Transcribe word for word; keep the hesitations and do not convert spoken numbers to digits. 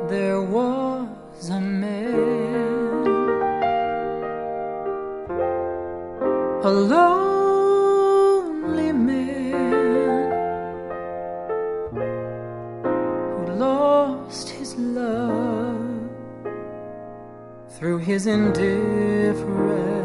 there was a man, a lonely man, who lost his love through his indifference.